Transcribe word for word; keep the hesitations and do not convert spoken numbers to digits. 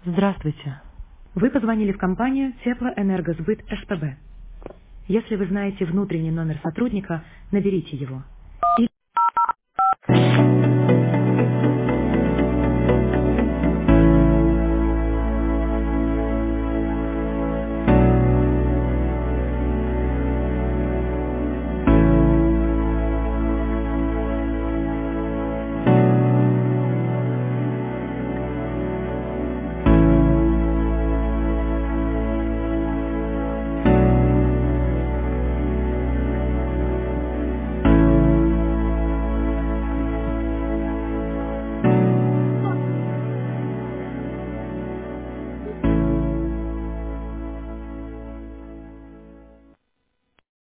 Здравствуйте. Вы позвонили в компанию Теплоэнергосбыт СПБ. Если вы знаете внутренний номер сотрудника, наберите его.